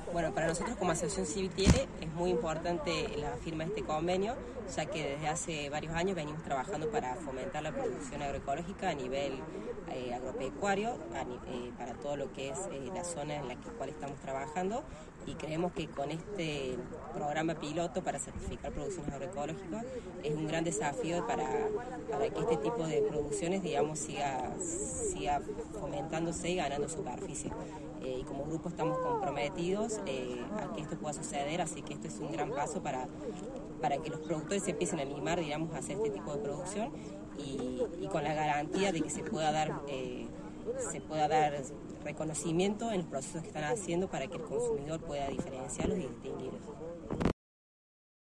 Bueno, para nosotros como Asociación Civil Tiere es muy importante la firma de este convenio, ya que desde hace varios años venimos trabajando para fomentar la producción agroecológica a nivel agropecuario, para todo lo que es la zona en la cual estamos trabajando, y creemos que con este programa piloto para certificar producciones agroecológicas es un gran desafío para que este tipo de producciones, digamos, siga fomentándose y ganando superficie. Y como grupo estamos comprometidos a que esto pueda suceder, así que esto es un gran paso para que los productores se empiecen a animar, digamos, a hacer este tipo de producción y con la garantía de que se pueda dar reconocimiento en los procesos que están haciendo para que el consumidor pueda diferenciarlos y distinguirlos.